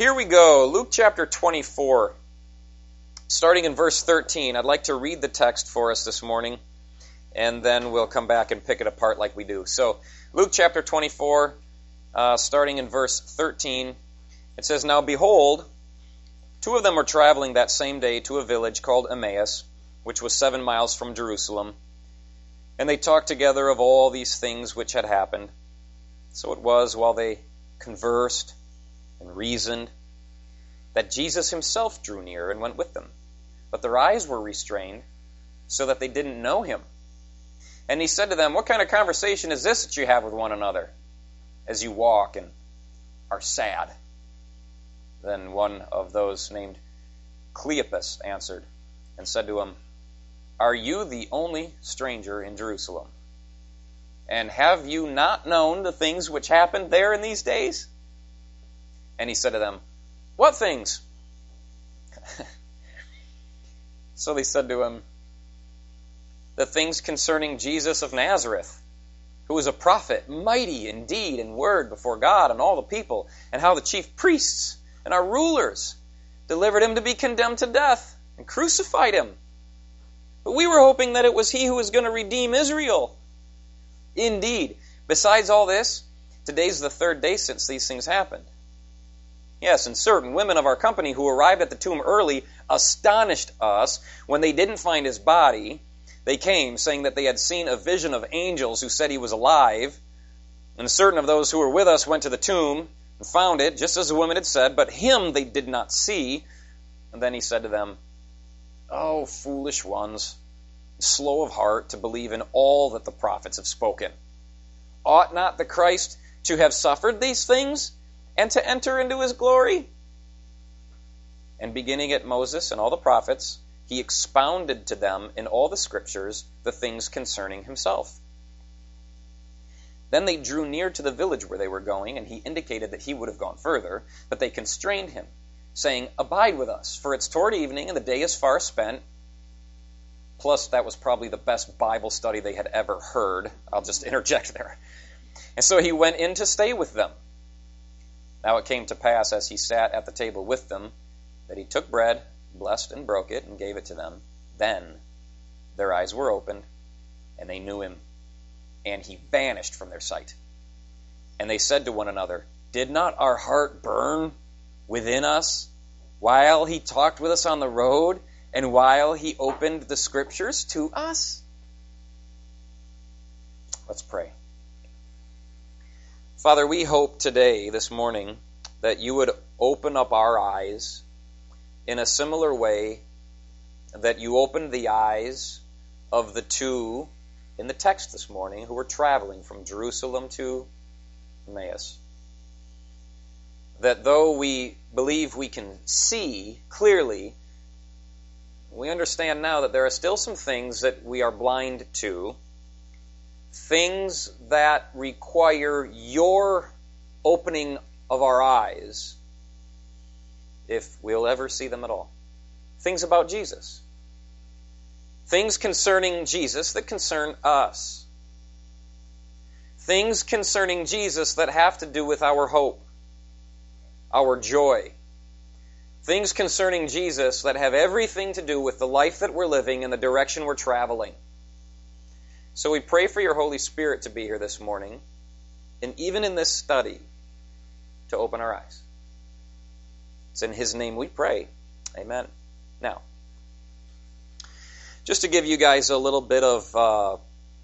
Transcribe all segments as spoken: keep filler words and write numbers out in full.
Here we go, Luke chapter twenty-four, starting in verse thirteen. I'd like to read the text for us this morning, and then we'll come back and pick it apart like we do. So, Luke chapter twenty-four, uh, starting in verse thirteen, it says, "Now behold, two of them were traveling that same day to a village called Emmaus, which was seven miles from Jerusalem. And they talked together of all these things which had happened. So it was, while they conversed and reasoned, that Jesus himself drew near and went with them. But their eyes were restrained, so that they didn't know him. And he said to them, 'What kind of conversation is this that you have with one another, as you walk and are sad?' Then one of those named Cleopas answered and said to him, 'Are you the only stranger in Jerusalem? And have you not known the things which happened there in these days?' And he said to them, 'What things?' So they said to him, 'The things concerning Jesus of Nazareth, who was a prophet, mighty in deed and word before God and all the people, and how the chief priests and our rulers delivered him to be condemned to death and crucified him. But we were hoping that it was he who was going to redeem Israel. Indeed, besides all this, today's the third day since these things happened. Yes, and certain women of our company who arrived at the tomb early astonished us when they didn't find his body. They came, saying that they had seen a vision of angels who said he was alive. And certain of those who were with us went to the tomb and found it, just as the women had said, but him they did not see.' And then he said to them, 'Oh, foolish ones, slow of heart to believe in all that the prophets have spoken. Ought not the Christ to have suffered these things and to enter into his glory?' And beginning at Moses and all the prophets, he expounded to them in all the scriptures the things concerning himself. Then they drew near to the village where they were going, and he indicated that he would have gone further, but they constrained him, saying, 'Abide with us, for it's toward evening, and the day is far spent.' Plus, that was probably the best Bible study they had ever heard. I'll just interject there. And so he went in to stay with them. Now it came to pass, as he sat at the table with them, that he took bread, blessed and broke it, and gave it to them. Then their eyes were opened, and they knew him, and he vanished from their sight. And they said to one another, 'Did not our heart burn within us while he talked with us on the road, and while he opened the scriptures to us?'" Let's pray. Father, we hope today, this morning, that you would open up our eyes in a similar way that you opened the eyes of the two in the text this morning who were traveling from Jerusalem to Emmaus. That though we believe we can see clearly, we understand now that there are still some things that we are blind to, things that require your opening of our eyes, if we'll ever see them at all. Things about Jesus. Things concerning Jesus that concern us. Things concerning Jesus that have to do with our hope, our joy. Things concerning Jesus that have everything to do with the life that we're living and the direction we're traveling. So we pray for your Holy Spirit to be here this morning, and even in this study, to open our eyes. It's in his name we pray. Amen. Now, just to give you guys a little bit of uh,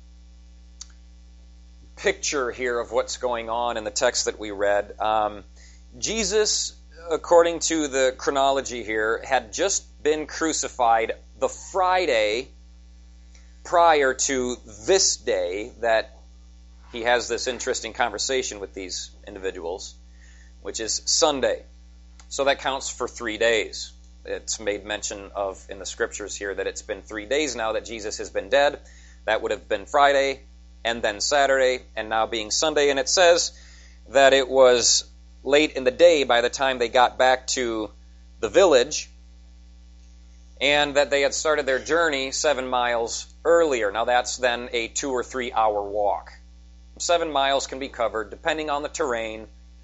picture here of what's going on in the text that we read, um, Jesus, according to the chronology here, had just been crucified the Friday prior to this day that he has this interesting conversation with these individuals, which is Sunday. So that counts for three days. It's made mention of in the scriptures here that it's been three days now that Jesus has been dead. That would have been Friday, and then Saturday, and now being Sunday. And it says that it was late in the day by the time they got back to the village, and that they had started their journey seven miles earlier. Now that's then a two or three hour walk. Seven miles can be covered, depending on the terrain,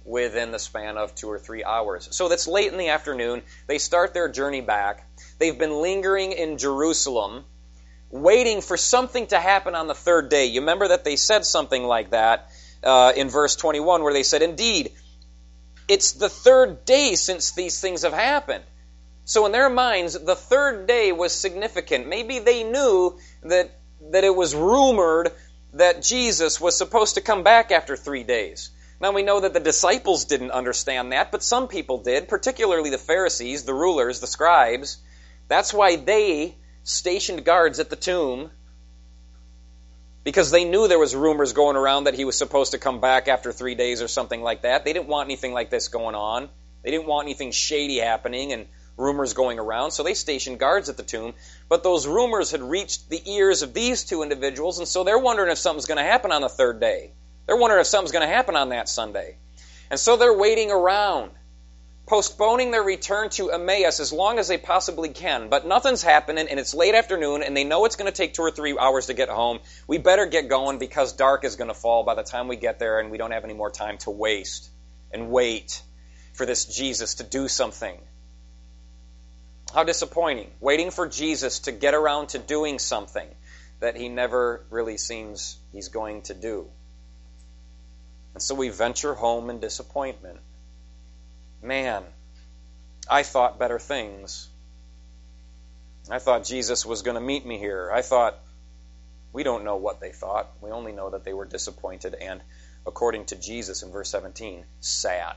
within the span of two or three hours. So that's late in the afternoon. They start their journey back. They've been lingering in Jerusalem, waiting for something to happen on the third day. You remember that they said something like that uh, in verse twenty-one, where they said, indeed, it's the third day since these things have happened. So in their minds, the third day was significant. Maybe they knew that, that it was rumored that Jesus was supposed to come back after three days. Now we know that the disciples didn't understand that, but some people did, particularly the Pharisees, the rulers, the scribes. That's why they stationed guards at the tomb, because they knew there was rumors going around that he was supposed to come back after three days or something like that. They didn't want anything like this going on. They didn't want anything shady happening and rumors going around, so they stationed guards at the tomb. But those rumors had reached the ears of these two individuals, and so they're wondering if something's going to happen on the third day. They're wondering if something's going to happen on that Sunday. And so they're waiting around, postponing their return to Emmaus as long as they possibly can. But nothing's happening, and it's late afternoon, and they know it's going to take two or three hours to get home. We better get going because dark is going to fall by the time we get there, and we don't have any more time to waste and wait for this Jesus to do something. How disappointing. Waiting for Jesus to get around to doing something that he never really seems he's going to do. And so we venture home in disappointment. Man, I thought better things. I thought Jesus was going to meet me here. I thought, we don't know what they thought. We only know that they were disappointed and, according to Jesus in verse seventeen, sad.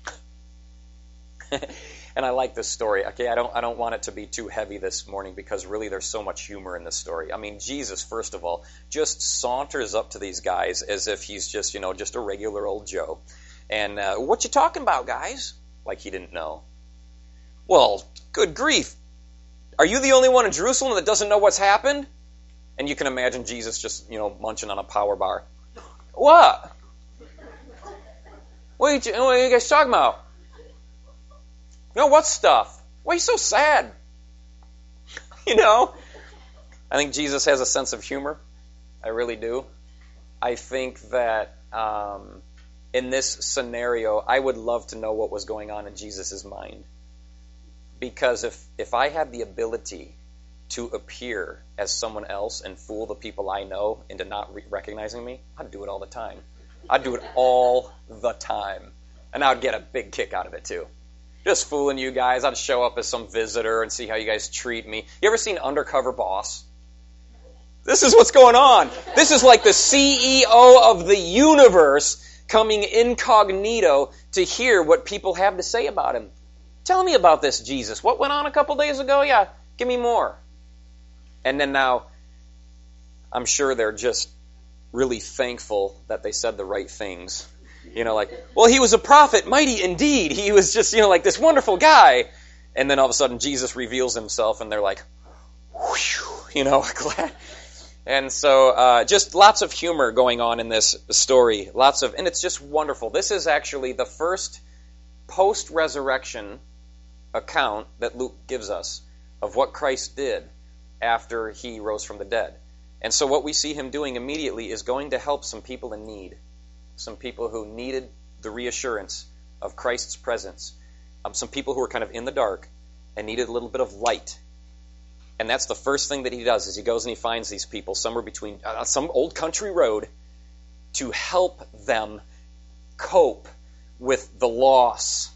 And I like this story. Okay, I don't I don't want it to be too heavy this morning because really there's so much humor in this story. I mean, Jesus, first of all, just saunters up to these guys as if he's just, you know, just a regular old Joe. And, uh, what you talking about, guys? Like he didn't know. Well, good grief. Are you the only one in Jerusalem that doesn't know what's happened? And you can imagine Jesus just, you know, munching on a power bar. What? What are you, what are you guys talking about? You know, what stuff? Why are you so sad? You know? I think Jesus has a sense of humor. I really do. I think that um, in this scenario, I would love to know what was going on in Jesus' mind. Because if, if I had the ability to appear as someone else and fool the people I know into not re- recognizing me, I'd do it all the time. I'd do it all the time. And I'd get a big kick out of it, too. Just fooling you guys. I'd show up as some visitor and see how you guys treat me. You ever seen Undercover Boss? This is what's going on. This is like the C E O of the universe coming incognito to hear what people have to say about him. Tell me about this, Jesus. What went on a couple days ago? Yeah, give me more. And then now, I'm sure they're just really thankful that they said the right things. You know, like, well, he was a prophet, mighty indeed. He was just, you know, like this wonderful guy. And then all of a sudden, Jesus reveals himself, and they're like, whew, you know, glad. And so, uh, just lots of humor going on in this story. Lots of, and it's just wonderful. This is actually the first post-resurrection account that Luke gives us of what Christ did after he rose from the dead. And so what we see him doing immediately is going to help some people in need. Some people who needed the reassurance of Christ's presence. Um, some people who were kind of in the dark and needed a little bit of light. And that's the first thing that he does, is he goes and he finds these people somewhere between uh, some old country road to help them cope with the loss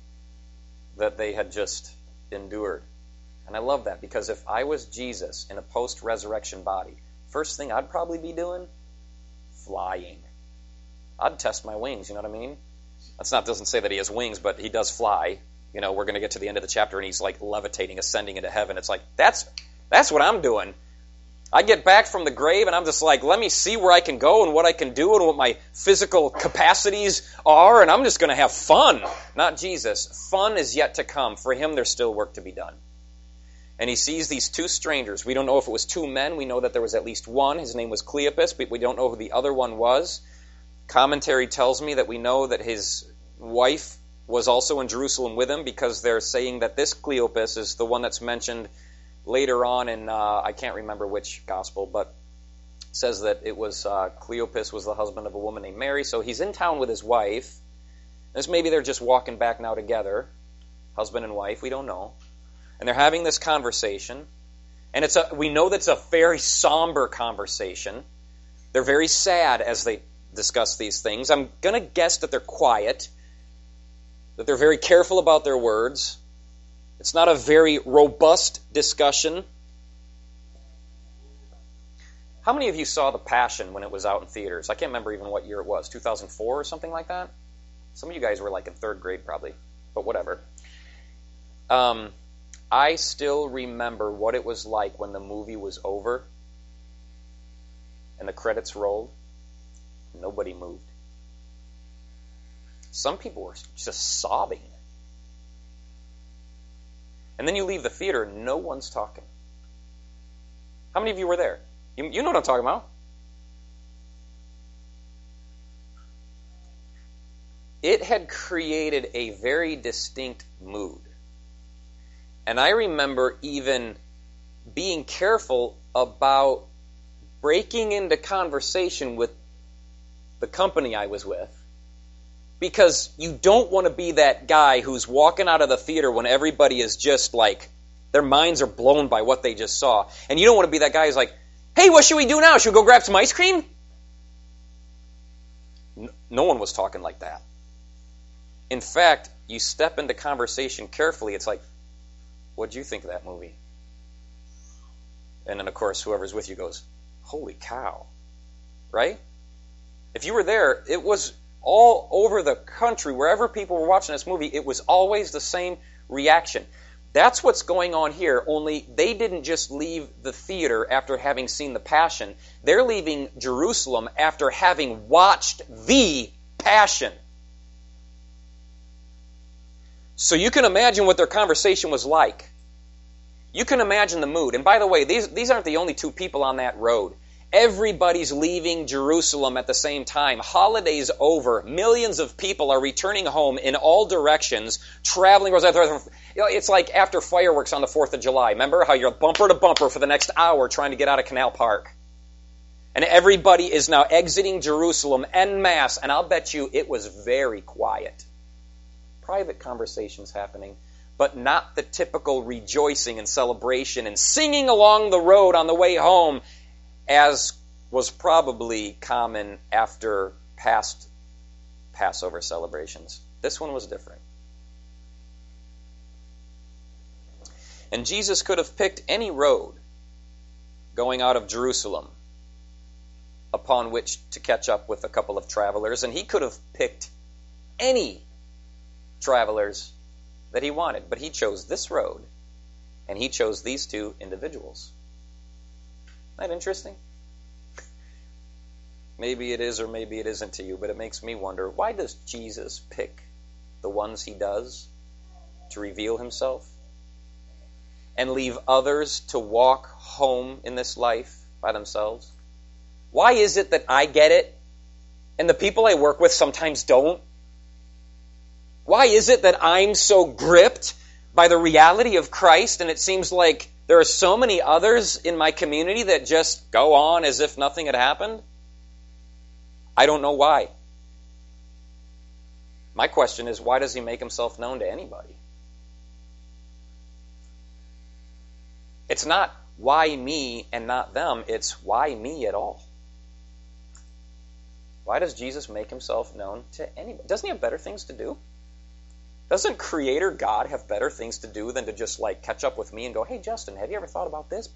that they had just endured. And I love that, because if I was Jesus in a post-resurrection body, first thing I'd probably be doing, flying. I'd test my wings, you know what I mean? That's not, doesn't say that he has wings, but he does fly. You know, we're going to get to the end of the chapter and he's like levitating, ascending into heaven. It's like, that's that's what I'm doing. I get back from the grave and I'm just like, let me see where I can go and what I can do and what my physical capacities are, and I'm just going to have fun. Not Jesus. Fun is yet to come. For him, there's still work to be done. And he sees these two strangers. We don't know if it was two men. We know that there was at least one. His name was Cleopas, but we don't know who the other one was. Commentary tells me that we know that his wife was also in Jerusalem with him, because they're saying that this Cleopas is the one that's mentioned later on in, uh, I can't remember which gospel, but says that it was uh, Cleopas was the husband of a woman named Mary. So he's in town with his wife, This maybe they're just walking back now together, husband and wife, we don't know. And they're having this conversation. And it's a, we know that's a very somber conversation. They're very sad as they discuss these things. I'm going to guess that they're quiet, that they're very careful about their words. It's not a very robust discussion. How many of you saw The Passion when it was out in theaters? I can't remember even what year it was, two thousand four or something like that? Some of you guys were like in third grade probably, but whatever. Um, I still remember what it was like when the movie was over and the credits rolled. Nobody moved. Some people were just sobbing. And then you leave the theater and no one's talking. How many of you were there? You, you know what I'm talking about. It had created a very distinct mood. And I remember even being careful about breaking into conversation with the company I was with, because you don't want to be that guy who's walking out of the theater when everybody is just like, their minds are blown by what they just saw. And you don't want to be that guy who's like, hey, what should we do now? Should we go grab some ice cream? No one was talking like that. In fact, you step into conversation carefully. It's like, what'd you think of that movie? And then, of course, whoever's with you goes, holy cow. Right? If you were there, it was all over the country, wherever people were watching this movie, it was always the same reaction. That's what's going on here, only they didn't just leave the theater after having seen The Passion. They're leaving Jerusalem after having watched the Passion. So you can imagine what their conversation was like. You can imagine the mood. And by the way, these, these aren't the only two people on that road. Everybody's leaving Jerusalem at the same time. Holiday's over. Millions of people are returning home in all directions, traveling. It's like after fireworks on the fourth of July. Remember how you're bumper to bumper for the next hour trying to get out of Canal Park? And everybody is now exiting Jerusalem en masse, and I'll bet you it was very quiet. Private conversations happening, but not the typical rejoicing and celebration and singing along the road on the way home, as was probably common after past Passover celebrations. This one was different. And Jesus could have picked any road going out of Jerusalem upon which to catch up with a couple of travelers, and he could have picked any travelers that he wanted, but he chose this road, and he chose these two individuals. Isn't that interesting? Maybe it is or maybe it isn't to you, but it makes me wonder, why does Jesus pick the ones he does to reveal himself and leave others to walk home in this life by themselves? Why is it that I get it and the people I work with sometimes don't? Why is it that I'm so gripped by the reality of Christ and it seems like there are so many others in my community that just go on as if nothing had happened? I don't know why. My question is, why does he make himself known to anybody? It's not why me and not them, it's why me at all. Why does Jesus make himself known to anybody? Doesn't he have better things to do? Doesn't Creator God have better things to do than to just like catch up with me and go, hey Justin, have you ever thought about this?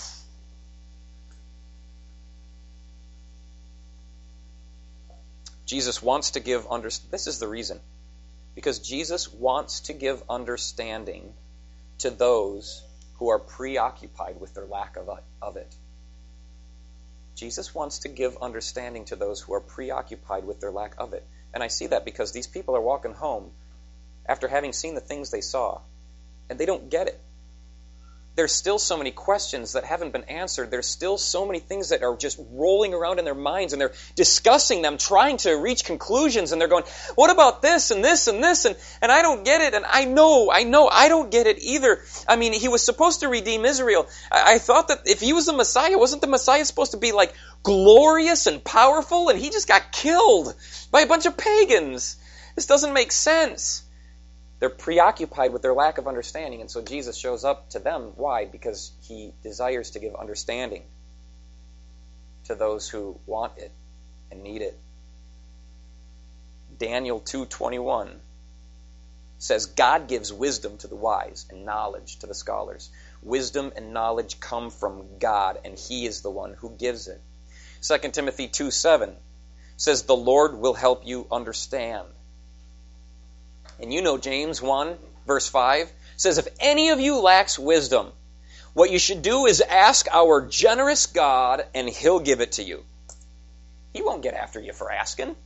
Jesus wants to give understanding. This is the reason. Because Jesus wants to give understanding to those who are preoccupied with their lack of, of it. Jesus wants to give understanding to those who are preoccupied with their lack of it. And I see that because these people are walking home after having seen the things they saw, and they don't get it. There's still so many questions that haven't been answered. There's still so many things that are just rolling around in their minds, and they're discussing them, trying to reach conclusions, and they're going, what about this and this and this? And, and I don't get it, and I know, I know, I don't get it either. I mean, he was supposed to redeem Israel. I, I thought that if he was the Messiah, wasn't the Messiah supposed to be like glorious and powerful? And he just got killed by a bunch of pagans. This doesn't make sense. They're preoccupied with their lack of understanding, and so Jesus shows up to them. Why? Because he desires to give understanding to those who want it and need it. Daniel two twenty-one says, God gives wisdom to the wise and knowledge to the scholars. Wisdom and knowledge come from God, and he is the one who gives it. Second Timothy two seven says, the Lord will help you understand. And you know James one, verse five, says, if any of you lacks wisdom, what you should do is ask our generous God, and he'll give it to you. He won't get after you for asking.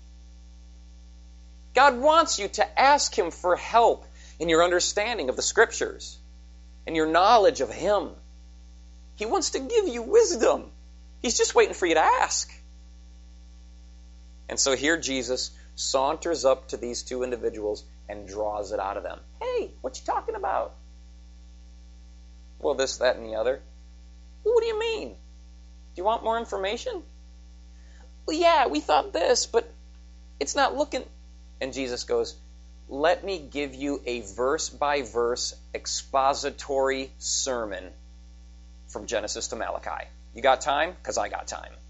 God wants you to ask him for help in your understanding of the Scriptures and your knowledge of him. He wants to give you wisdom. He's just waiting for you to ask. And so here Jesus saunters up to these two individuals and draws it out of them. Hey, what you talking about? Well, this, that, and the other. Well, what do you mean? Do you want more information? Well, yeah, we thought this, but it's not looking... And Jesus goes, let me give you a verse-by-verse expository sermon from Genesis to Malachi. You got time? Because I got time.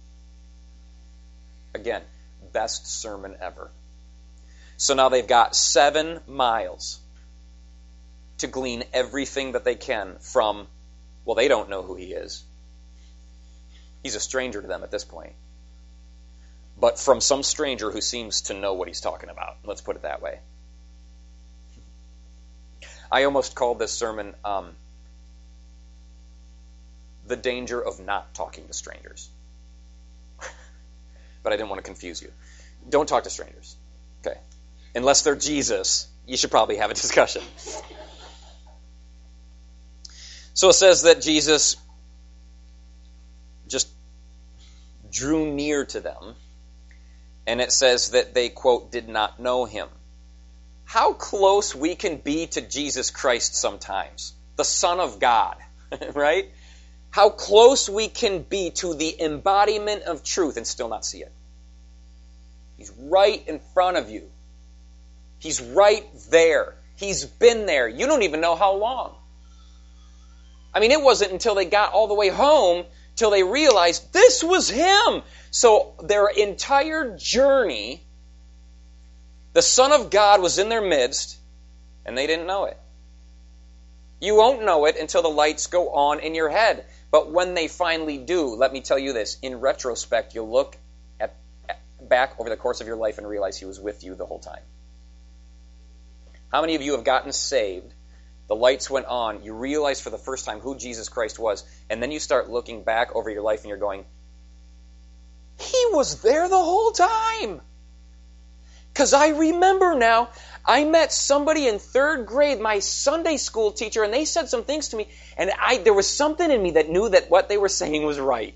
Again, best sermon ever. So now they've got seven miles to glean everything that they can from, well, they don't know who he is. He's a stranger to them at this point. But from some stranger who seems to know what he's talking about. Let's put it that way. I almost called this sermon um, The Danger of Not Talking to Strangers. But I didn't want to confuse you. Don't talk to strangers. Okay. Unless they're Jesus, you should probably have a discussion. So it says that Jesus just drew near to them. And it says that they, quote, did not know him. How close we can be to Jesus Christ sometimes, the Son of God, right? How close we can be to the embodiment of truth and still not see it. He's right in front of you. He's right there. He's been there. You don't even know how long. I mean, it wasn't until they got all the way home till they realized this was him. So their entire journey, the Son of God was in their midst, and they didn't know it. You won't know it until the lights go on in your head. But when they finally do, let me tell you this, in retrospect, you'll look at, at back over the course of your life and realize he was with you the whole time. How many of you have gotten saved? The lights went on, you realize for the first time who Jesus Christ was, and then you start looking back over your life and you're going, he was there the whole time. Because I remember now, I met somebody in third grade, my Sunday school teacher, and they said some things to me, and I there was something in me that knew that what they were saying was right.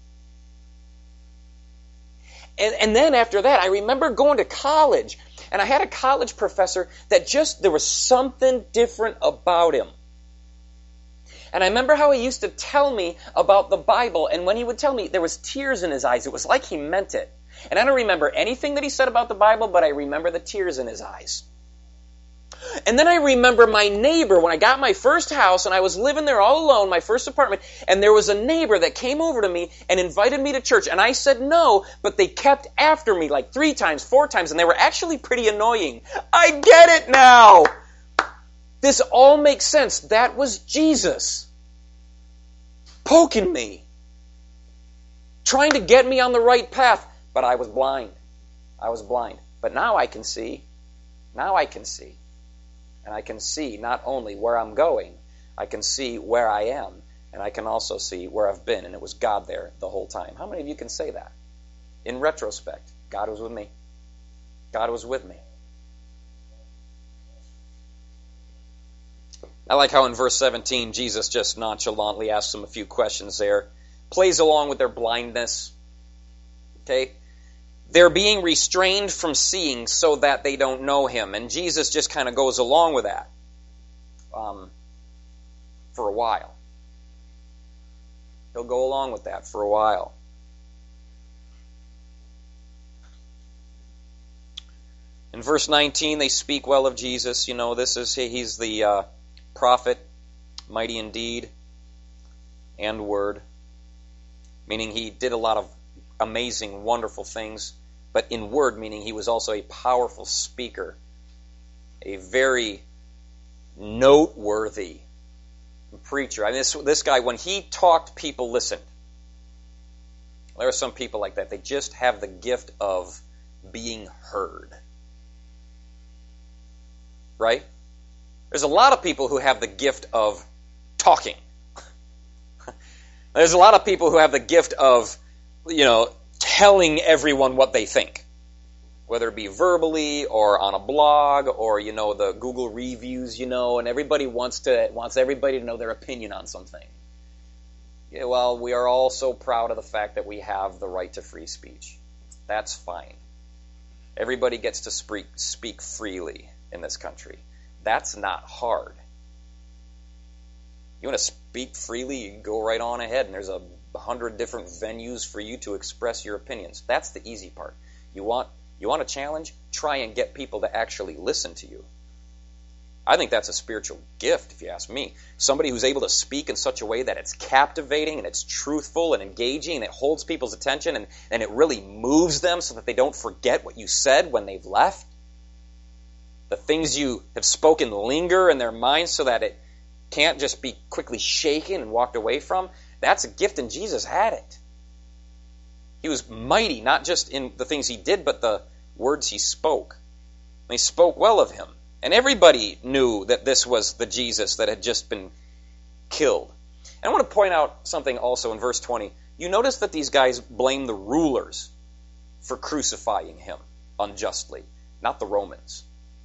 And, and then after that, I remember going to college, and I had a college professor that just, there was something different about him. And I remember how he used to tell me about the Bible, and when he would tell me, there was tears in his eyes. It was like he meant it. And I don't remember anything that he said about the Bible, but I remember the tears in his eyes. And then I remember my neighbor, when I got my first house, and I was living there all alone, my first apartment, and there was a neighbor that came over to me and invited me to church, and I said no, but they kept after me like three times, four times, and they were actually pretty annoying. I get it now! This all makes sense. That was Jesus poking me, trying to get me on the right path, but I was blind. I was blind. But now I can see. Now I can see. And I can see not only where I'm going, I can see where I am, and I can also see where I've been, and it was God there the whole time. How many of you can say that? In retrospect, God was with me. God was with me. I like how in verse seventeen, Jesus just nonchalantly asks them a few questions there. Plays along with their blindness. Okay? They're being restrained from seeing so that they don't know him. And Jesus just kind of goes along with that um, for a while. He'll go along with that for a while. In verse nineteen, they speak well of Jesus. You know, this is he's the uh, prophet, mighty in deed and word, meaning he did a lot of amazing, wonderful things, but in word, meaning he was also a powerful speaker, a very noteworthy preacher. I mean, this, this guy, when he talked, people listened. There are some people like that. They just have the gift of being heard. Right? There's a lot of people who have the gift of talking. There's a lot of people who have the gift of, you know, telling everyone what they think. Whether it be verbally or on a blog or, you know, the Google reviews, you know, and everybody wants to wants everybody to know their opinion on something. Yeah, well, we are all so proud of the fact that we have the right to free speech. That's fine. Everybody gets to speak, speak freely in this country. That's not hard. You want to speak freely, you can go right on ahead, and there's a hundred different venues for you to express your opinions. That's the easy part. You want you want a challenge? Try and get people to actually listen to you. I think that's a spiritual gift, if you ask me. Somebody who's able to speak in such a way that it's captivating and it's truthful and engaging and it holds people's attention and, and it really moves them so that they don't forget what you said when they've left. The things you have spoken linger in their minds so that it can't just be quickly shaken and walked away from. That's a gift, and Jesus had it. He was mighty, not just in the things he did, but the words he spoke. They spoke well of him. And everybody knew that this was the Jesus that had just been killed. And I want to point out something also in verse twenty. You notice that these guys blame the rulers for crucifying him unjustly, not the Romans.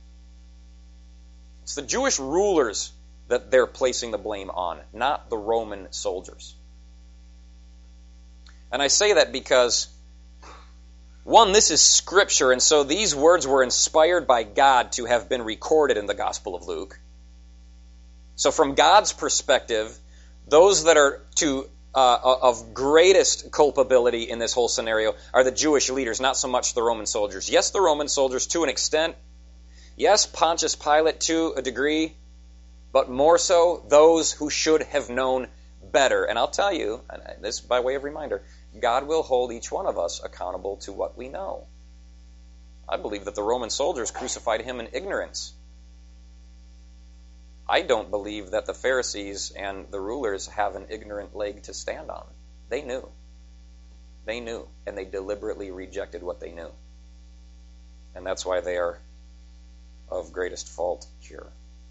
It's the Jewish rulers that they're placing the blame on, not the Roman soldiers. And I say that because, one, this is Scripture, and so these words were inspired by God to have been recorded in the Gospel of Luke. So from God's perspective, those that are to uh, of greatest culpability in this whole scenario are the Jewish leaders, not so much the Roman soldiers. Yes, the Roman soldiers to an extent. Yes, Pontius Pilate to a degree. But more so, those who should have known better. And I'll tell you, and this by way of reminder, God will hold each one of us accountable to what we know. I believe that the Roman soldiers crucified him in ignorance. I don't believe that the Pharisees and the rulers have an ignorant leg to stand on. They knew. They knew, and they deliberately rejected what they knew. And that's why they are of greatest fault here.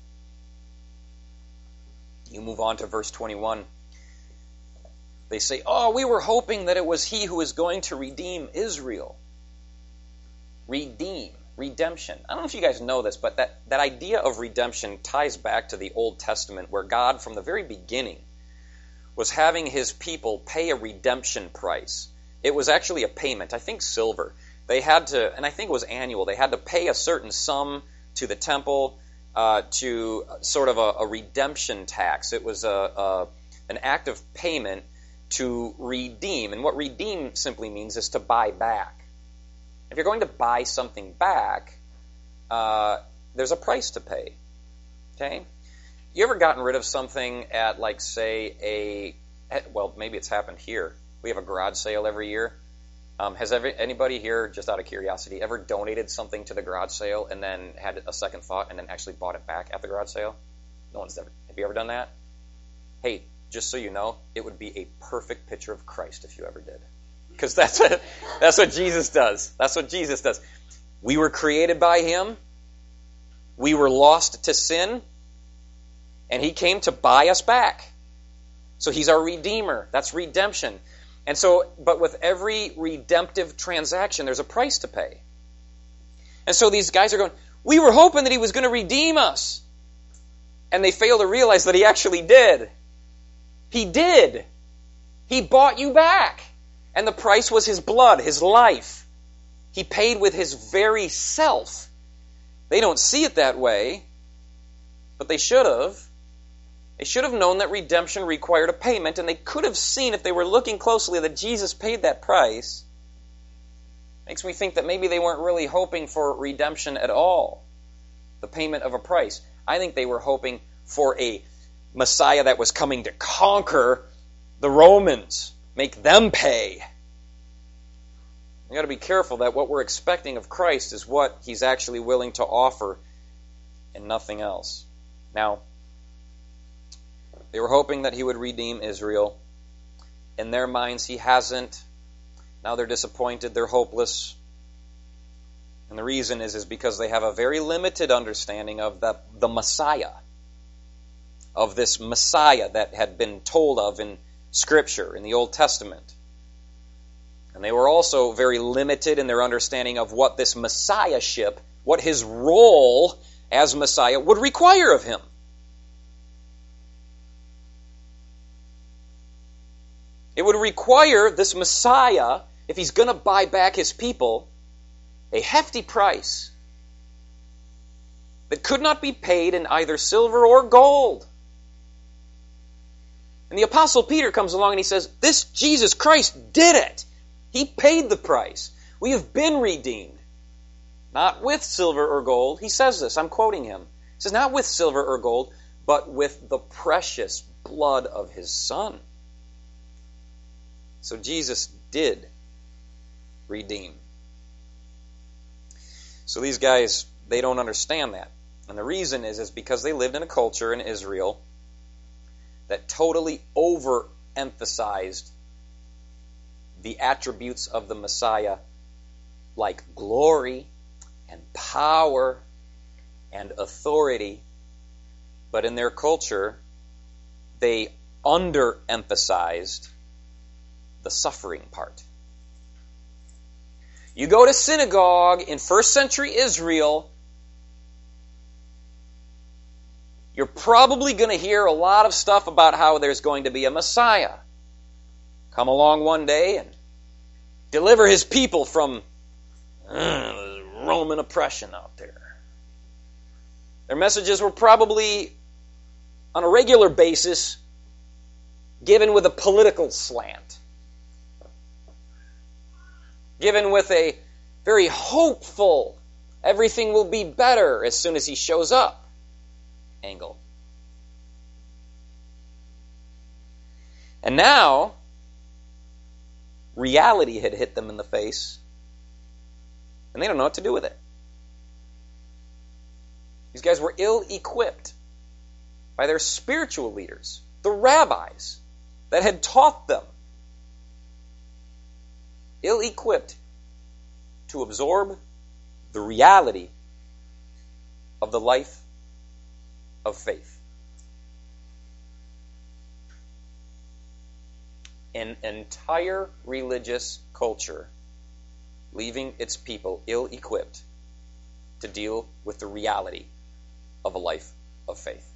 You move on to verse twenty-one. They say, oh, we were hoping that it was he who was going to redeem Israel. Redeem. Redemption. I don't know if you guys know this, but that, that idea of redemption ties back to the Old Testament, where God, from the very beginning, was having his people pay a redemption price. It was actually a payment. I think silver. They had to, and I think it was annual, they had to pay a certain sum to the temple uh, to sort of a, a redemption tax. It was a, a an act of payment to redeem. And what redeem simply means is to buy back. If you're going to buy something back, uh, there's a price to pay. Okay? You ever gotten rid of something at, like, say, a... Well, maybe it's happened here. We have a garage sale every year. Um, has every, anybody here, just out of curiosity, ever donated something to the garage sale and then had a second thought and then actually bought it back at the garage sale? No one's ever... Have you ever done that? Hey, just so you know, it would be a perfect picture of Christ if you ever did. Because that's what, that's what Jesus does. That's what Jesus does. We were created by him. We were lost to sin. And he came to buy us back. So he's our Redeemer. That's redemption. And so, but with every redemptive transaction, there's a price to pay. And so these guys are going, we were hoping that he was going to redeem us. And they fail to realize that he actually did. He did. He bought you back. And the price was his blood, his life. He paid with his very self. They don't see it that way, but they should have. They should have known that redemption required a payment, and they could have seen, if they were looking closely, that Jesus paid that price. Makes me think that maybe they weren't really hoping for redemption at all, the payment of a price. I think they were hoping for a Messiah that was coming to conquer the Romans, make them pay. We've got to be careful that what we're expecting of Christ is what he's actually willing to offer and nothing else. Now, they were hoping that he would redeem Israel. In their minds, he hasn't. Now they're disappointed, they're hopeless. And the reason is, is because they have a very limited understanding of the, the Messiah, of this Messiah that had been told of in Scripture, in the Old Testament. And they were also very limited in their understanding of what this Messiahship, what his role as Messiah would require of him. It would require this Messiah, if he's going to buy back his people, a hefty price that could not be paid in either silver or gold. And the Apostle Peter comes along and he says, this Jesus Christ did it. He paid the price. We have been redeemed. Not with silver or gold. He says this, I'm quoting him. He says, not with silver or gold, but with the precious blood of his Son. So Jesus did redeem. So these guys, they don't understand that. And the reason is, is because they lived in a culture in Israel that totally overemphasized the attributes of the Messiah, like glory and power and authority. But in their culture, they underemphasized the suffering part. You go to synagogue in first century Israel, you're probably going to hear a lot of stuff about how there's going to be a Messiah come along one day and deliver his people from uh, Roman oppression out there. Their messages were probably, on a regular basis, given with a political slant. Given with a very hopeful, everything will be better as soon as he shows up angle. And now, reality had hit them in the face, and they don't know what to do with it. These guys were ill-equipped by their spiritual leaders, the rabbis that had taught them, ill-equipped to absorb the reality of the life of faith. An entire religious culture leaving its people ill-equipped to deal with the reality of a life of faith.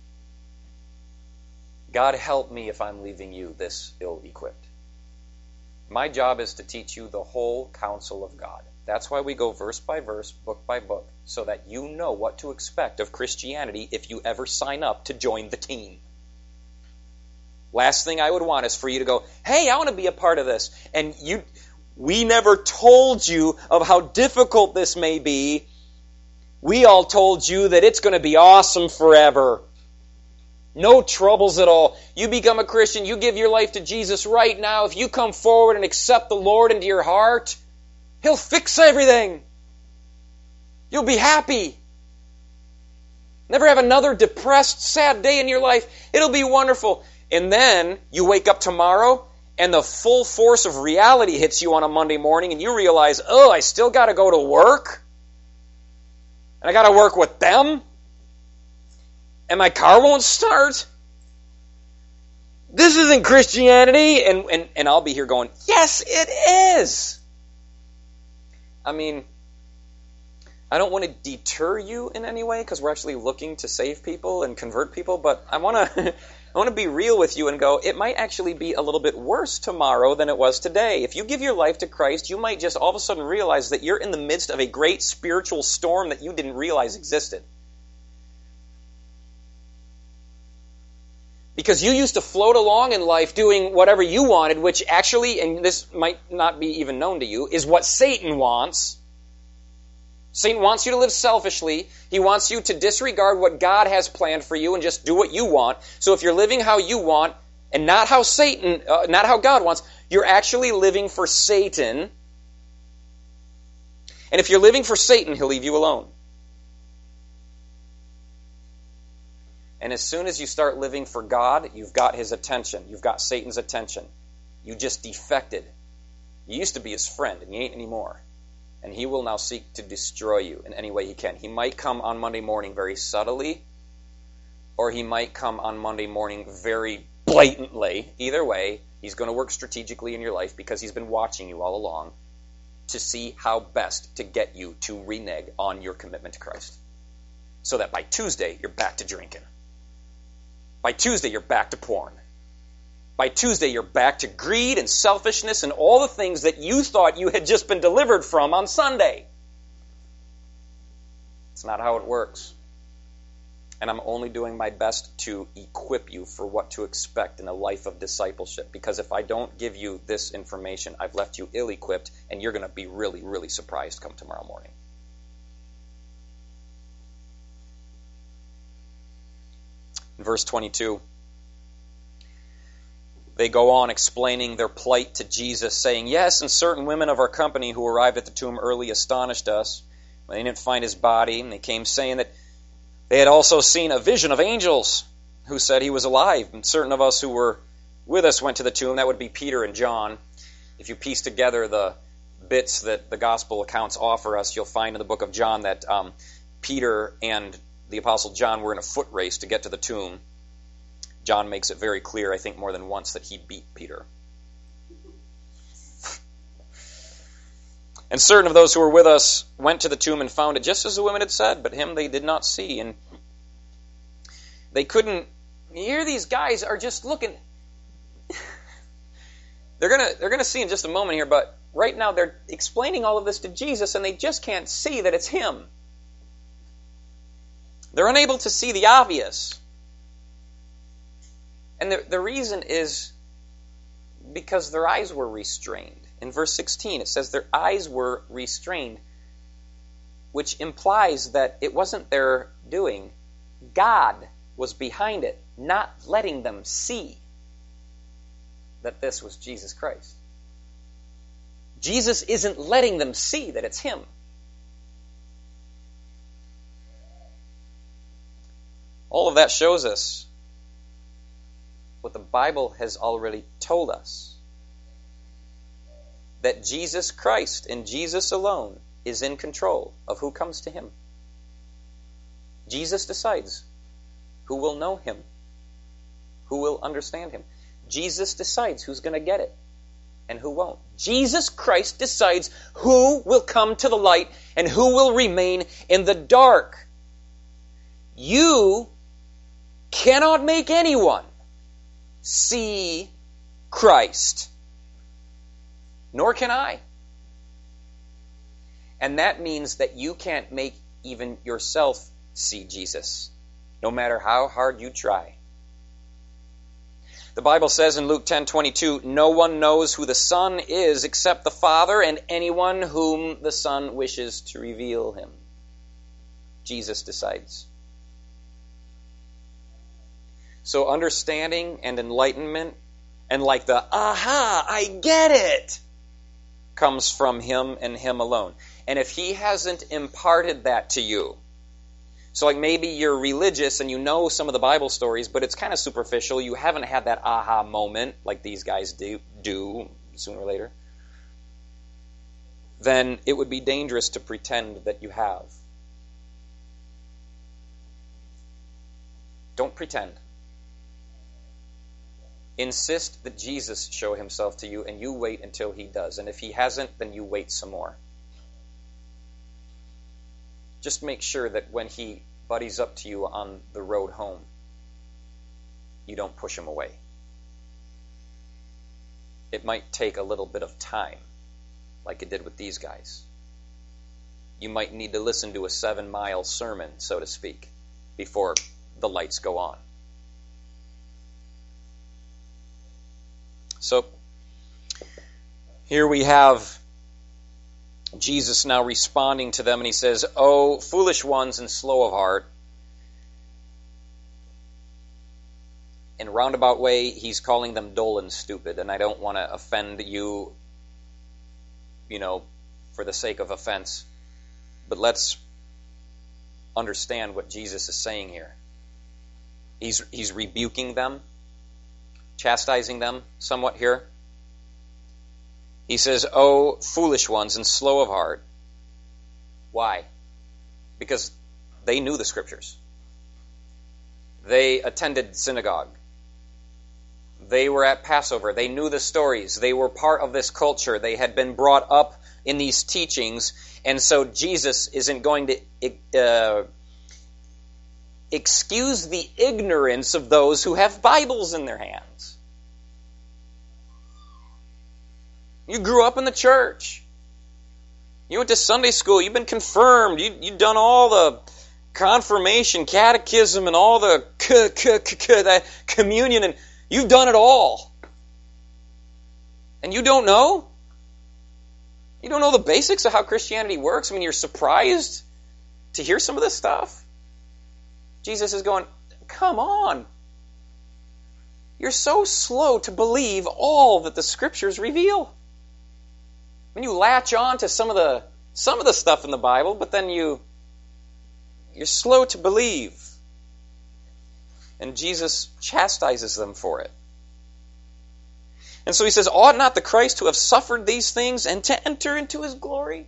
God help me if I'm leaving you this ill-equipped. My job is to teach you the whole counsel of God. That's why we go verse by verse, book by book, so that you know what to expect of Christianity if you ever sign up to join the team. Last thing I would want is for you to go, hey, I want to be a part of this. And you, we never told you of how difficult this may be. We all told you that it's going to be awesome forever. No troubles at all. You become a Christian, you give your life to Jesus right now. If you come forward and accept the Lord into your heart, He'll fix everything. You'll be happy. Never have another depressed, sad day in your life. It'll be wonderful. And then you wake up tomorrow and the full force of reality hits you on a Monday morning and you realize, oh, I still got to go to work. And I got to work with them. And my car won't start. This isn't Christianity. And, and, and I'll be here going, yes, it is. I mean, I don't want to deter you in any way because we're actually looking to save people and convert people, but I want to I want to be real with you and go, it might actually be a little bit worse tomorrow than it was today. If you give your life to Christ, you might just all of a sudden realize that you're in the midst of a great spiritual storm that you didn't realize existed. Because you used to float along in life doing whatever you wanted, which actually, and this might not be even known to you, is what Satan wants. Satan wants you to live selfishly. He wants you to disregard what God has planned for you and just do what you want. So if you're living how you want and not how Satan, uh, not how God wants, you're actually living for Satan. And if you're living for Satan, he'll leave you alone. And as soon as you start living for God, you've got his attention. You've got Satan's attention. You just defected. You used to be his friend, and you ain't anymore. And he will now seek to destroy you in any way he can. He might come on Monday morning very subtly, or he might come on Monday morning very blatantly. Either way, he's going to work strategically in your life because he's been watching you all along to see how best to get you to renege on your commitment to Christ. So that by Tuesday, you're back to drinking. By Tuesday, you're back to porn. By Tuesday, you're back to greed and selfishness and all the things that you thought you had just been delivered from on Sunday. It's not how it works. And I'm only doing my best to equip you for what to expect in a life of discipleship. Because if I don't give you this information, I've left you ill-equipped, and you're going to be really, really surprised come tomorrow morning. In verse twenty-two, they go on explaining their plight to Jesus, saying, "Yes, and certain women of our company who arrived at the tomb early astonished us. When they didn't find his body, and they came saying that they had also seen a vision of angels who said he was alive. And certain of us who were with us went to the tomb." That would be Peter and John. If you piece together the bits that the gospel accounts offer us, you'll find in the book of John that um, Peter and the Apostle John were in a foot race to get to the tomb. John makes it very clear, I think more than once, that he beat Peter. And certain of those who were with us went to the tomb and found it just as the women had said, but him they did not see. And they couldn't... Here these guys are just looking... they're gonna they're gonna see in just a moment here, but right now they're explaining all of this to Jesus, and they just can't see that it's him. They're unable to see the obvious. And the, the reason is because their eyes were restrained. In verse sixteen, it says their eyes were restrained, which implies that it wasn't their doing. God was behind it, not letting them see that this was Jesus Christ. Jesus isn't letting them see that it's him. All of that shows us what the Bible has already told us. That Jesus Christ and Jesus alone is in control of who comes to him. Jesus decides who will know him, who will understand him. Jesus decides who's going to get it and who won't. Jesus Christ decides who will come to the light and who will remain in the dark. You cannot make anyone see Christ. Nor can I. And that means that you can't make even yourself see Jesus, no matter how hard you try. The Bible says in Luke ten twenty-two, "No one knows who the Son is except the Father, and anyone whom the Son wishes to reveal him." Jesus decides. So understanding and enlightenment, and like the, aha, I get it, comes from him and him alone. And if he hasn't imparted that to you, so like maybe you're religious and you know some of the Bible stories, but it's kind of superficial, you haven't had that aha moment like these guys do, do sooner or later, then it would be dangerous to pretend that you have. Don't pretend. Insist that Jesus show himself to you, and you wait until he does. And if he hasn't, then you wait some more. Just make sure that when he buddies up to you on the road home, you don't push him away. It might take a little bit of time, like it did with these guys. You might need to listen to a seven-mile sermon, so to speak, before the lights go on. So here we have Jesus now responding to them, and he says, "O foolish ones and slow of heart." In a roundabout way, he's calling them dull and stupid, and I don't want to offend you, you know, for the sake of offense. But let's understand what Jesus is saying here. He's, he's rebuking them, chastising them somewhat here. He says, "O foolish ones and slow of heart." Why? Because they knew the Scriptures. They attended synagogue. They were at Passover. They knew the stories. They were part of this culture. They had been brought up in these teachings. And so Jesus isn't going to uh, excuse the ignorance of those who have Bibles in their hands. You grew up in the church. You went to Sunday school. You've been confirmed. You, you've done all the confirmation, catechism, and all the k- k- k- k- the communion, and you've done it all. And you don't know? You don't know the basics of how Christianity works? I mean, you're surprised to hear some of this stuff? Jesus is going, come on. You're so slow to believe all that the Scriptures reveal. When you latch on to some of the some of the stuff in the Bible, but then you you're slow to believe. And Jesus chastises them for it. And so he says, "Ought not the Christ to have suffered these things and to enter into his glory?"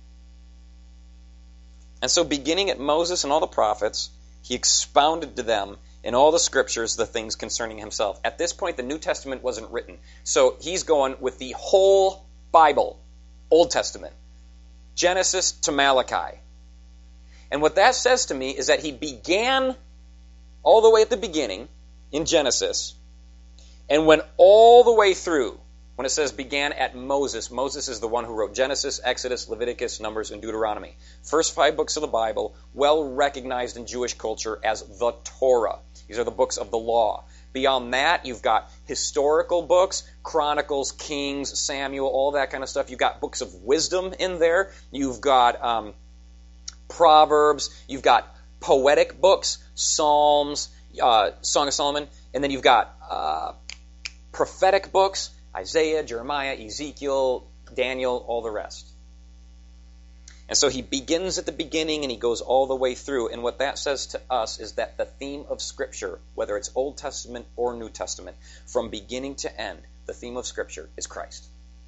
And so beginning at Moses and all the prophets, he expounded to them in all the Scriptures the things concerning himself. At this point, the New Testament wasn't written. So he's going with the whole Bible, Old Testament, Genesis to Malachi. And what that says to me is that he began all the way at the beginning in Genesis and went all the way through. When it says began at Moses, Moses is the one who wrote Genesis, Exodus, Leviticus, Numbers, and Deuteronomy. First five books of the Bible, well recognized in Jewish culture as the Torah. These are the books of the law. Beyond that, you've got historical books, Chronicles, Kings, Samuel, all that kind of stuff. You've got books of wisdom in there. You've got um, Proverbs. You've got poetic books, Psalms, uh, Song of Solomon. And then you've got uh, prophetic books, Isaiah, Jeremiah, Ezekiel, Daniel, all the rest. And so he begins at the beginning and he goes all the way through. And what that says to us is that the theme of Scripture, whether it's Old Testament or New Testament, from beginning to end, the theme of Scripture is Christ.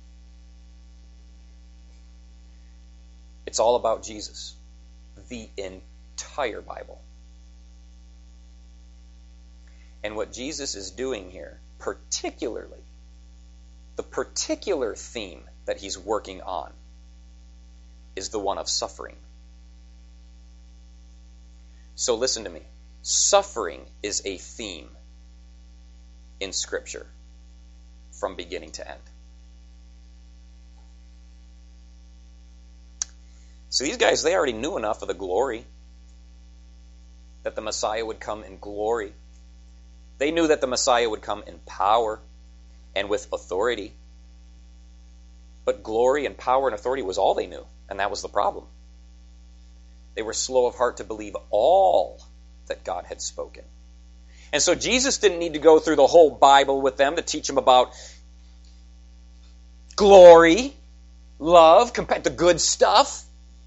It's all about Jesus. The entire Bible. And what Jesus is doing here, particularly, the particular theme that he's working on, is the one of suffering. So listen to me. Suffering is a theme in Scripture from beginning to end. So these guys, they already knew enough of the glory, that the Messiah would come in glory. They knew that the Messiah would come in power and with authority. But glory and power and authority was all they knew, and that was the problem. They were slow of heart to believe all that God had spoken. And so Jesus didn't need to go through the whole Bible with them to teach them about glory, love, the good stuff.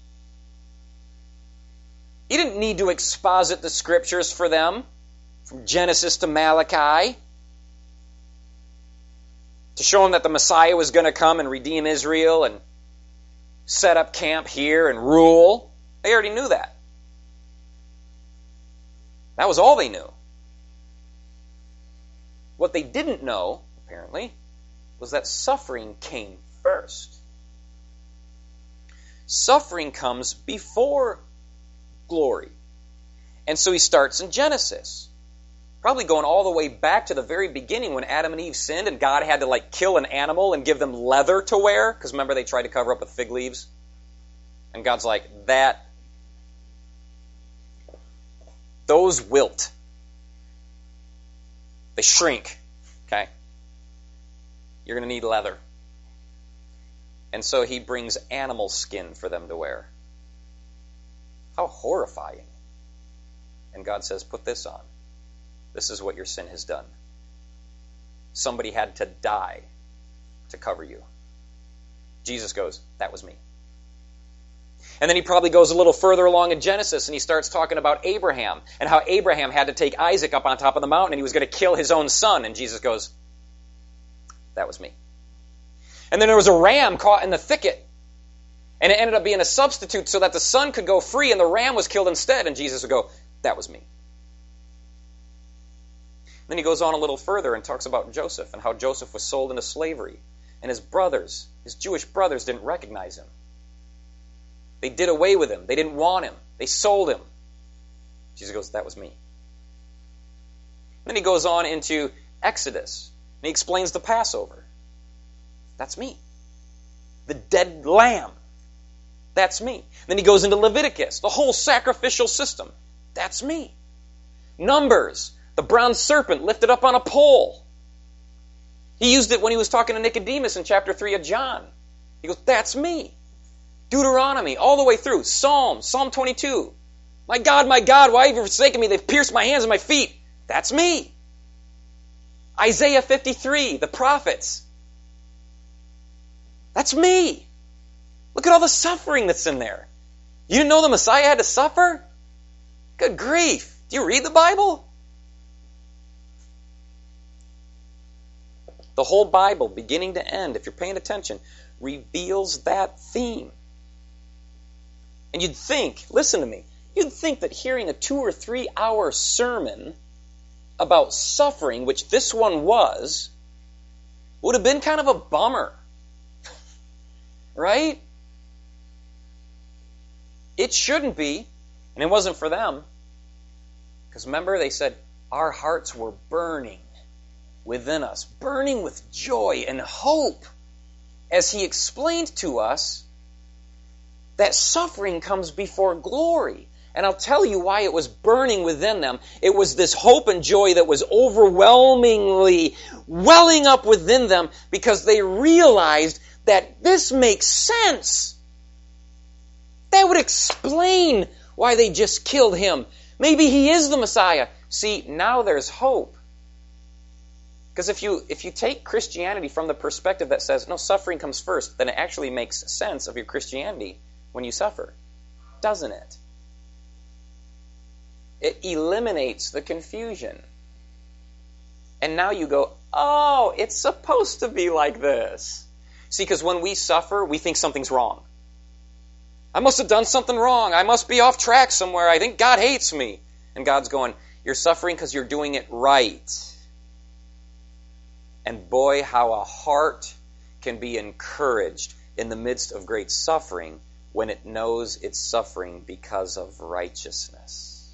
He didn't need to exposit the Scriptures for them, from Genesis to Malachi, to show them that the Messiah was going to come and redeem Israel and set up camp here and rule. They already knew that. That was all they knew. What they didn't know, apparently, was that suffering came first. Suffering comes before glory. And so he starts in Genesis. Probably going all the way back to the very beginning when Adam and Eve sinned and God had to like kill an animal and give them leather to wear. Because remember they tried to cover up with fig leaves? And God's like, that, those wilt. They shrink. Okay? You're going to need leather. And so he brings animal skin for them to wear. How horrifying. And God says, put this on. This is what your sin has done. Somebody had to die to cover you. Jesus goes, that was me. And then he probably goes a little further along in Genesis and he starts talking about Abraham and how Abraham had to take Isaac up on top of the mountain and he was going to kill his own son. And Jesus goes, that was me. And then there was a ram caught in the thicket. And it ended up being a substitute so that the son could go free and the ram was killed instead. And Jesus would go, that was me. Then he goes on a little further and talks about Joseph and how Joseph was sold into slavery. And his brothers, his Jewish brothers, didn't recognize him. They did away with him. They didn't want him. They sold him. Jesus goes, that was me. Then he goes on into Exodus. And he explains the Passover. That's me. The dead lamb. That's me. Then he goes into Leviticus, the whole sacrificial system. That's me. Numbers, the bronze serpent lifted up on a pole. He used it when he was talking to Nicodemus in chapter three of John. He goes, that's me. Deuteronomy, all the way through. Psalms, Psalm twenty-two. My God, my God, why have you forsaken me? They've pierced my hands and my feet. That's me. Isaiah fifty-three, the prophets. That's me. Look at all the suffering that's in there. You didn't know the Messiah had to suffer? Good grief. Do you read the Bible? The whole Bible, beginning to end, if you're paying attention, reveals that theme. And you'd think, listen to me, you'd think that hearing a two or three hour sermon about suffering, which this one was, would have been kind of a bummer. Right? It shouldn't be, and it wasn't for them. Because remember, they said, our hearts were burning within us, burning with joy and hope, as he explained to us that suffering comes before glory. And I'll tell you why it was burning within them. It was this hope and joy that was overwhelmingly welling up within them because they realized that this makes sense. That would explain why they just killed him. Maybe he is the Messiah. See, now there's hope. Because if you if you take Christianity from the perspective that says, no, suffering comes first, then it actually makes sense of your Christianity when you suffer. Doesn't it? It eliminates the confusion. And now you go, oh, it's supposed to be like this. See, because when we suffer, we think something's wrong. I must have done something wrong. I must be off track somewhere. I think God hates me. And God's going, you're suffering because you're doing it right. And boy, how a heart can be encouraged in the midst of great suffering when it knows it's suffering because of righteousness.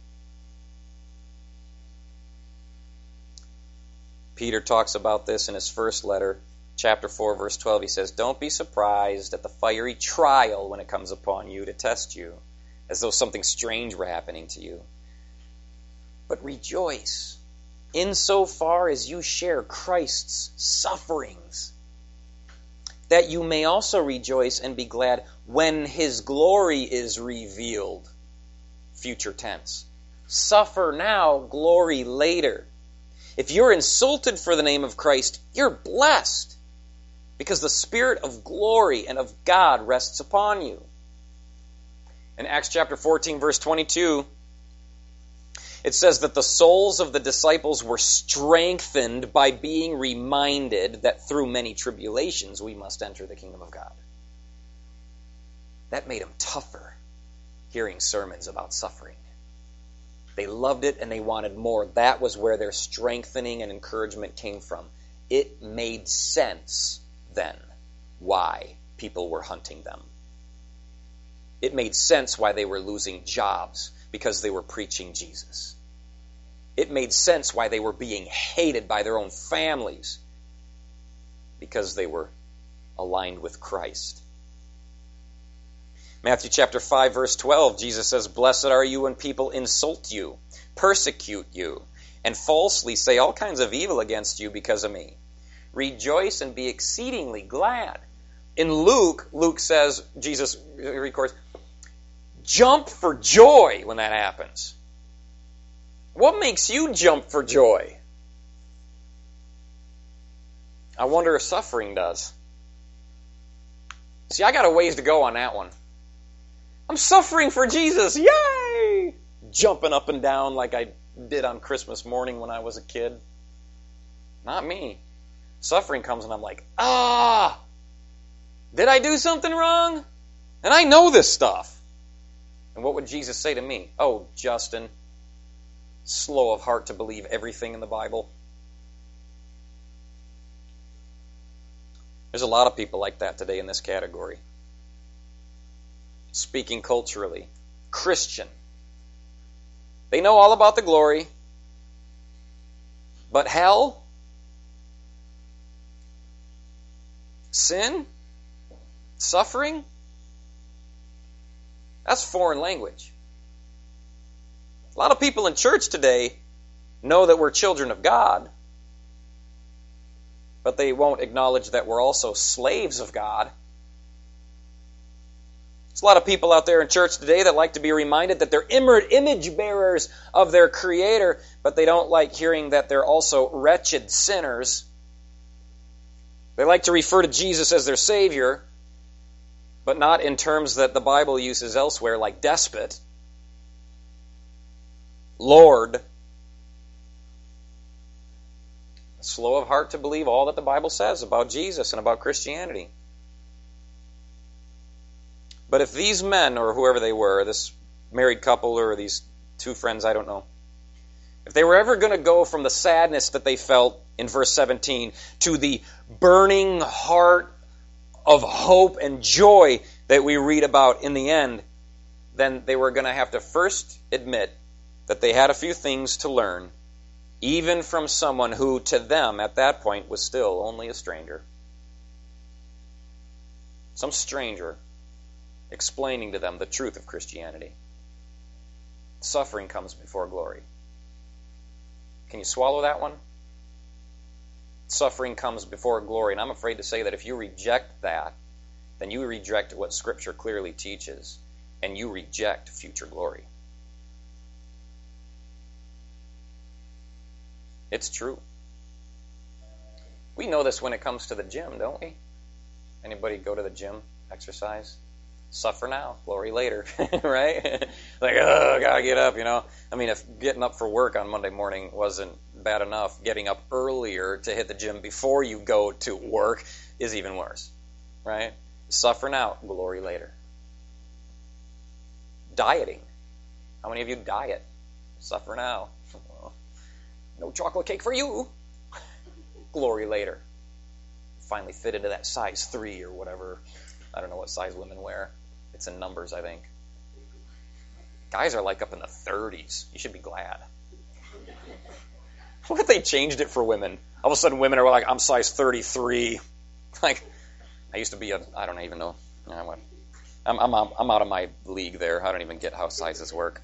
Peter talks about this in his first letter. Chapter four, verse twelve, he says, don't be surprised at the fiery trial when it comes upon you to test you, as though something strange were happening to you. But rejoice, insofar as you share Christ's sufferings, that you may also rejoice and be glad when his glory is revealed. Future tense. Suffer now, glory later. If you're insulted for the name of Christ, you're blessed, because the Spirit of glory and of God rests upon you. In Acts chapter fourteen, verse twenty-two, it says that the souls of the disciples were strengthened by being reminded that through many tribulations we must enter the kingdom of God. That made them tougher, hearing sermons about suffering. They loved it and they wanted more. That was where their strengthening and encouragement came from. It made sense then why people were hunting them. It made sense why they were losing jobs, because they were preaching Jesus. It made sense why they were being hated by their own families, because they were aligned with Christ. Matthew chapter five, verse twelve, Jesus says, blessed are you when people insult you, persecute you, and falsely say all kinds of evil against you because of me. rejoice and be exceedingly glad. In Luke, Luke says, Jesus records, jump for joy when that happens. What makes you jump for joy? I wonder if suffering does. See, I got a ways to go on that one. I'm suffering for Jesus. Yay! Jumping up and down like I did on Christmas morning when I was a kid. Not me. Suffering comes and I'm like, ah! Did I do something wrong? And I know this stuff. And what would Jesus say to me? Oh, Justin, slow of heart to believe everything in the Bible. There's a lot of people like that today in this category. Speaking culturally. Christian. They know all about the glory. But hell? Sin? Suffering? That's foreign language. A lot of people in church today know that we're children of God, but they won't acknowledge that we're also slaves of God. There's a lot of people out there in church today that like to be reminded that they're image bearers of their Creator, but they don't like hearing that they're also wretched sinners. They like to refer to Jesus as their Savior, but not in terms that the Bible uses elsewhere, like despot, Lord. Slow of heart to believe all that the Bible says about Jesus and about Christianity. But if these men, or whoever they were, this married couple or these two friends, I don't know, if they were ever going to go from the sadness that they felt in verse seventeen to the burning heart of hope and joy that we read about in the end, then they were going to have to first admit that they had a few things to learn, even from someone who, to them, at that point, was still only a stranger. Some stranger explaining to them the truth of Christianity. Suffering comes before glory. Can you swallow that one? Suffering comes before glory. And I'm afraid to say that if you reject that, then you reject what Scripture clearly teaches, and you reject future glory. It's true. We know this when it comes to the gym, don't we? Anybody go to the gym, exercise? Suffer now, glory later, right? Like, oh, gotta get up, you know. I mean, if getting up for work on Monday morning wasn't bad enough, getting up earlier to hit the gym before you go to work is even worse, right? Suffer now, glory later. Dieting. How many of you diet? Suffer now. No chocolate cake for you. Glory later. Finally fit into that size three or whatever. I don't know what size women wear. It's in numbers, I think. Guys are like up in the thirties. You should be glad. What if they changed it for women? All of a sudden women are like, I'm size thirty-three. Like, I used to be a, I don't even know. I'm, I'm, I'm out of my league there. I don't even get how sizes work.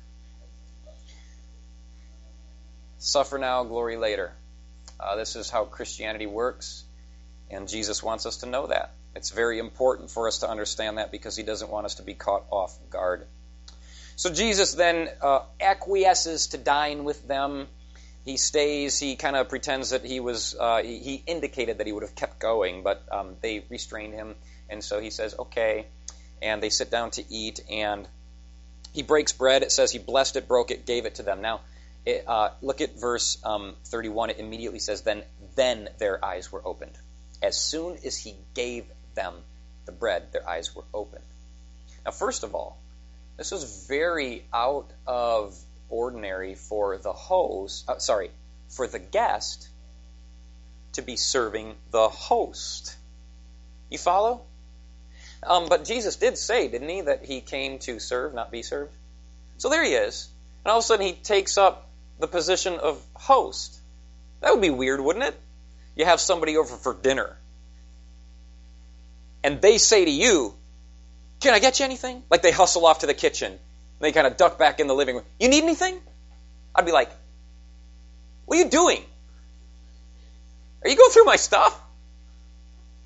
Suffer now, glory later. Uh, this is how Christianity works, and Jesus wants us to know that. It's very important for us to understand that because he doesn't want us to be caught off guard. So Jesus then uh, acquiesces to dine with them. He stays. He kind of pretends that he was, uh, he, he indicated that he would have kept going, but um, they restrained him. And so he says, okay. And they sit down to eat, and he breaks bread. It says he blessed it, broke it, gave it to them. Now, It, uh, look at verse um, thirty-one. It immediately says, then, then their eyes were opened. As soon as he gave them the bread, their eyes were opened. Now, first of all, this was very out of ordinary for the host, uh, sorry, for the guest to be serving the host. You follow? Um, but Jesus did say, didn't he, that he came to serve, not be served? So there he is. And all of a sudden he takes up the position of host. That would be weird, wouldn't it? You have somebody over for dinner, and they say to you, can I get you anything? Like they hustle off to the kitchen, and they kind of duck back in the living room. You need anything? I'd be like, what are you doing? Are you going through my stuff?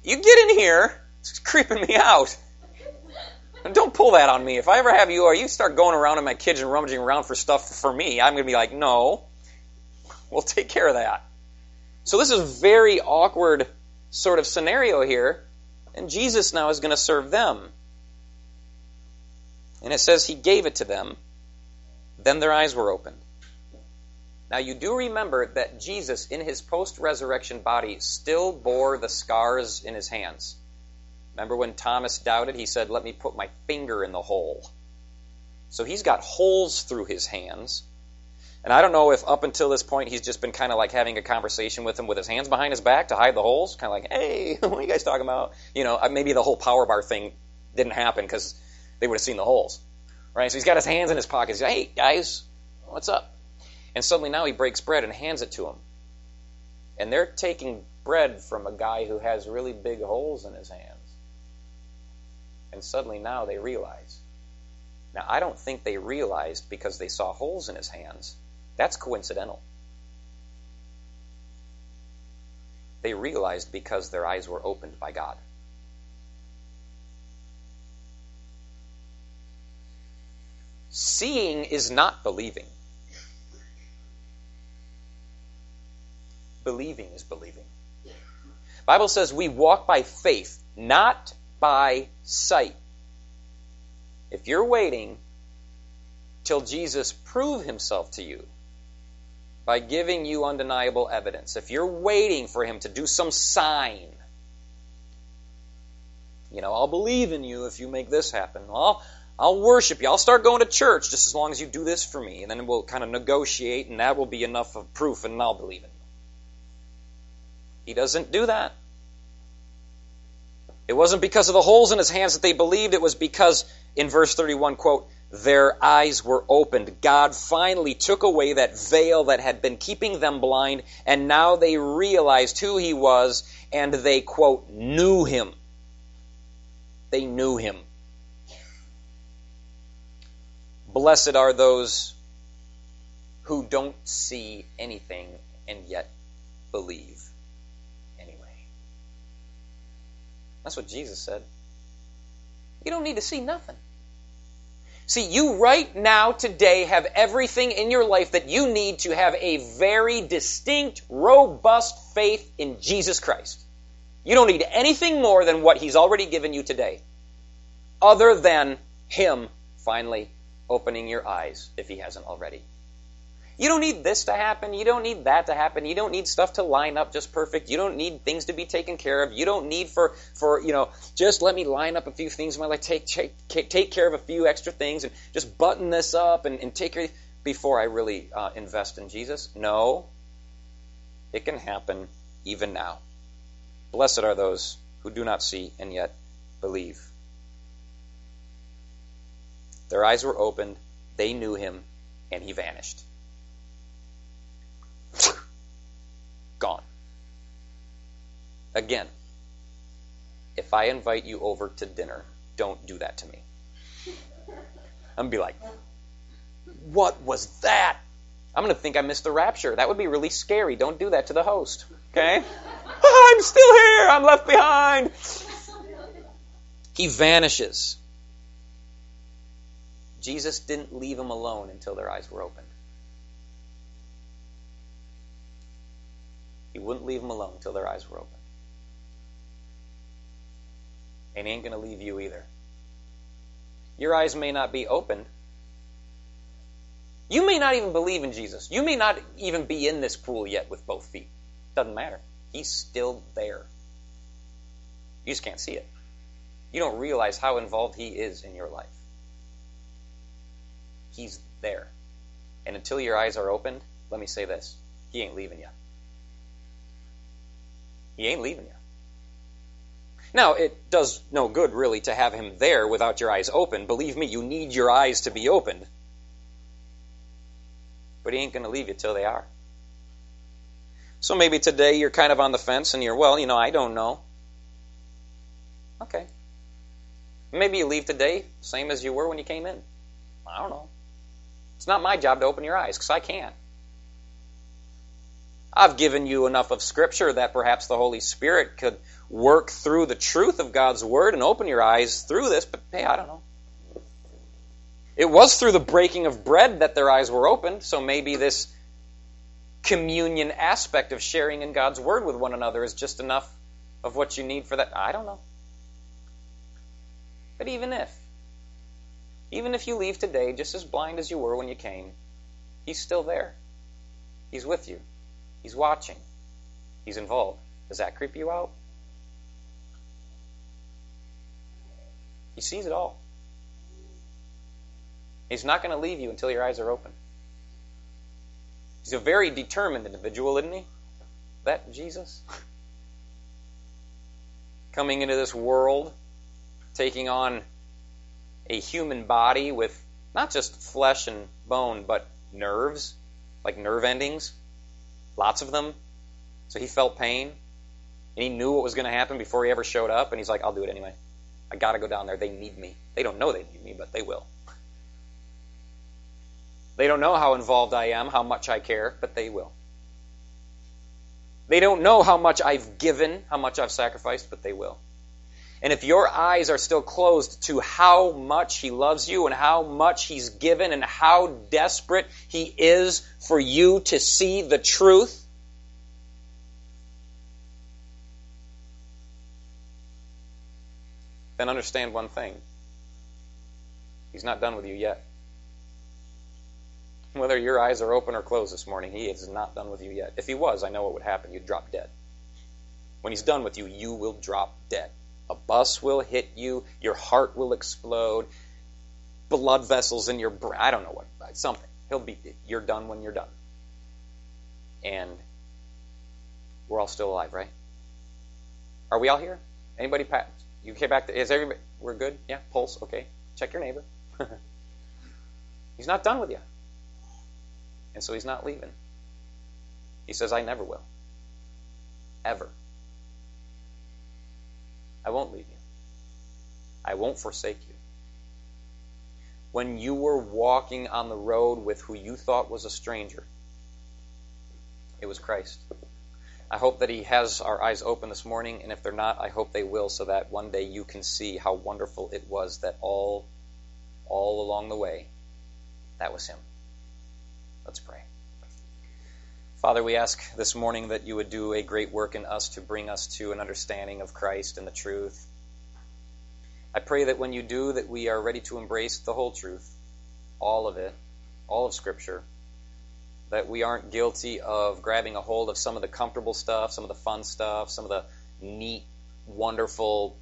You get in here. It's creeping me out. And don't pull that on me. If I ever have you or you start going around in my kitchen rummaging around for stuff for me, I'm going to be like, no, we'll take care of that. So this is a very awkward sort of scenario here. And Jesus now is going to serve them. And it says he gave it to them. Then their eyes were opened. Now you do remember that Jesus in his post-resurrection body still bore the scars in his hands. Remember when Thomas doubted, he said, let me put my finger in the hole. So he's got holes through his hands. And I don't know if up until this point he's just been kind of like having a conversation with him with his hands behind his back to hide the holes. Kind of like, hey, what are you guys talking about? You know, maybe the whole power bar thing didn't happen because they would have seen the holes. Right? So he's got his hands in his pockets. He's like, hey, guys, what's up? And suddenly now he breaks bread and hands it to them. And they're taking bread from a guy who has really big holes in his hands. And suddenly now they realize. Now, I don't think they realized because they saw holes in his hands. That's coincidental. They realized because their eyes were opened by God. Seeing is not believing. Believing is believing. The Bible says we walk by faith, not by sight. If you're waiting till Jesus prove himself to you by giving you undeniable evidence, if you're waiting for him to do some sign, you know, I'll believe in you if you make this happen. I'll, I'll worship you. I'll start going to church just as long as you do this for me. And then we'll kind of negotiate, and that will be enough of proof, and I'll believe in you. He doesn't do that. It wasn't because of the holes in his hands that they believed. It was because, in verse thirty-one, quote, their eyes were opened. God finally took away that veil that had been keeping them blind, and now they realized who he was, and they, quote, knew him. They knew him. Blessed are those who don't see anything and yet believe. That's what Jesus said. You don't need to see nothing. See, you right now, today, have everything in your life that you need to have a very distinct, robust faith in Jesus Christ. You don't need anything more than what he's already given you today, other than him finally opening your eyes, if he hasn't already. You don't need this to happen. You don't need that to happen. You don't need stuff to line up just perfect. You don't need things to be taken care of. You don't need for, for you know, just let me line up a few things in my life, take, take, take care of a few extra things, and just button this up and, and take care before I really uh, invest in Jesus. No. It can happen even now. Blessed are those who do not see and yet believe. Their eyes were opened, they knew him, and he vanished. Gone. Again, if I invite you over to dinner, don't do that to me. I'm going to be like, what was that? I'm going to think I missed the rapture. That would be really scary. Don't do that to the host. Okay? I'm still here. I'm left behind. He vanishes. Jesus didn't leave them alone until their eyes were opened. He wouldn't leave them alone until their eyes were opened. And he ain't going to leave you either. Your eyes may not be opened. You may not even believe in Jesus. You may not even be in this pool yet with both feet. Doesn't matter. He's still there. You just can't see it. You don't realize how involved he is in your life. He's there. And until your eyes are opened, let me say this. He ain't leaving you. He ain't leaving you. Now, it does no good, really, to have him there without your eyes open. Believe me, you need your eyes to be opened. But he ain't going to leave you till they are. So maybe today you're kind of on the fence and you're, well, you know, I don't know. Okay. Maybe you leave today same as you were when you came in. I don't know. It's not my job to open your eyes because I can't. I've given you enough of Scripture that perhaps the Holy Spirit could work through the truth of God's Word and open your eyes through this, but hey, I don't know. It was through the breaking of bread that their eyes were opened, so maybe this communion aspect of sharing in God's Word with one another is just enough of what you need for that. I don't know. But even if, even if you leave today just as blind as you were when you came, He's still there. He's with you. He's watching. He's involved. Does that creep you out? He sees it all. He's not going to leave you until your eyes are open. He's a very determined individual, isn't he? That Jesus? Coming into this world, taking on a human body with not just flesh and bone, but nerves, like nerve endings, lots of them. So he felt pain, and he knew what was going to happen before he ever showed up, and he's like, I'll do it anyway. I got to go down there. They need me. They don't know they need me, but they will. They don't know how involved I am, how much I care, but they will. They don't know how much I've given, how much I've sacrificed, but they will. And if your eyes are still closed to how much He loves you and how much He's given and how desperate He is for you to see the truth, then understand one thing. He's not done with you yet. Whether your eyes are open or closed this morning, He is not done with you yet. If He was, I know what would happen. You'd drop dead. When He's done with you, you will drop dead. A bus will hit you. Your heart will explode. Blood vessels in your brain. I don't know what. Something. He'll be. You're done when you're done. And we're all still alive, right? Are we all here? Anybody? You came back? To, is everybody? We're good? Yeah? Pulse? Okay. Check your neighbor. He's not done with you. And so He's not leaving. He says, I never will. Ever. I won't leave you. I won't forsake you. When you were walking on the road with who you thought was a stranger, it was Christ. I hope that He has our eyes open this morning, and if they're not, I hope they will, so that one day you can see how wonderful it was that all, all along the way, that was Him. Let's pray. Father, we ask this morning that You would do a great work in us to bring us to an understanding of Christ and the truth. I pray that when You do, that we are ready to embrace the whole truth, all of it, all of Scripture, that we aren't guilty of grabbing a hold of some of the comfortable stuff, some of the fun stuff, some of the neat, wonderful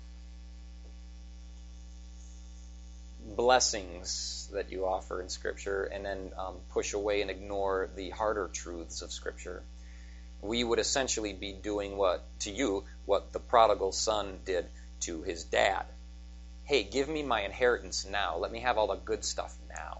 blessings that You offer in Scripture, and then um, push away and ignore the harder truths of Scripture. We would essentially be doing what to You what the prodigal son did to his dad. Hey, give me my inheritance now. Let me have all the good stuff now.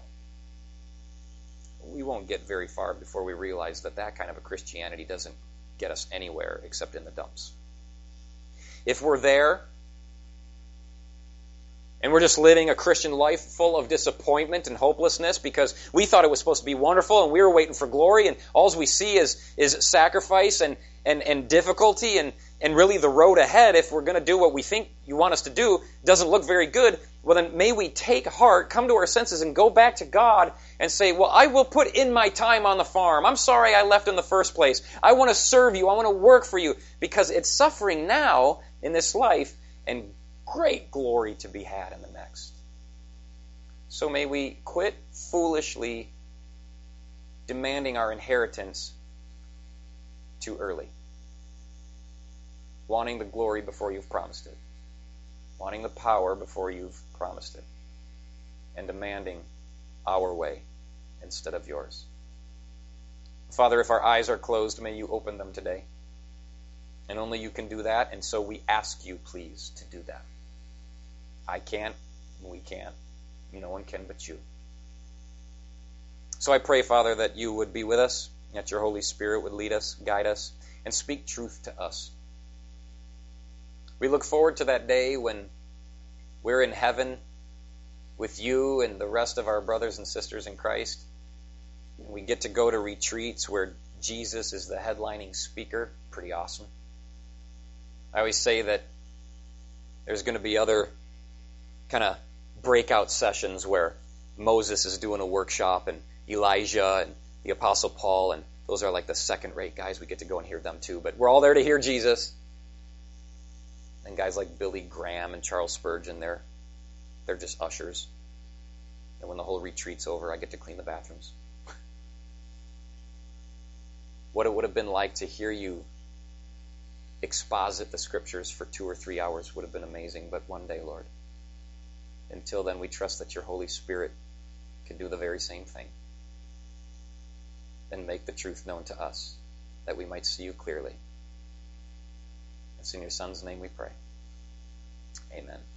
We won't get very far before we realize that that kind of a Christianity doesn't get us anywhere except in the dumps. If we're there, and we're just living a Christian life full of disappointment and hopelessness because we thought it was supposed to be wonderful and we were waiting for glory, and all we see is is sacrifice and, and, and difficulty, and, and really the road ahead, if we're going to do what we think You want us to do, doesn't look very good, well then may we take heart, come to our senses, and go back to God and say, well, I will put in my time on the farm. I'm sorry I left in the first place. I want to serve You. I want to work for You, because it's suffering now in this life and great glory to be had in the next. So may we quit foolishly demanding our inheritance too early, wanting the glory before You've promised it, wanting the power before You've promised it, and demanding our way instead of Yours. Father, if our eyes are closed, may You open them today. And only You can do that, and so we ask You, please, to do that. I can't, and we can't. No one can but You. So I pray, Father, that You would be with us, that Your Holy Spirit would lead us, guide us, and speak truth to us. We look forward to that day when we're in heaven with You and the rest of our brothers and sisters in Christ. We get to go to retreats where Jesus is the headlining speaker, pretty awesome. I always say that there's going to be other kind of breakout sessions where Moses is doing a workshop and Elijah and the Apostle Paul, and those are like the second-rate guys. We get to go and hear them too. But we're all there to hear Jesus. And guys like Billy Graham and Charles Spurgeon, they're, they're just ushers. And when the whole retreat's over, I get to clean the bathrooms. What it would have been like to hear you exposit the Scriptures for two or three hours would have been amazing. But one day, Lord, until then, we trust that your Holy Spirit can do the very same thing and make the truth known to us, that we might see you clearly. It's in your Son's name we pray. Amen.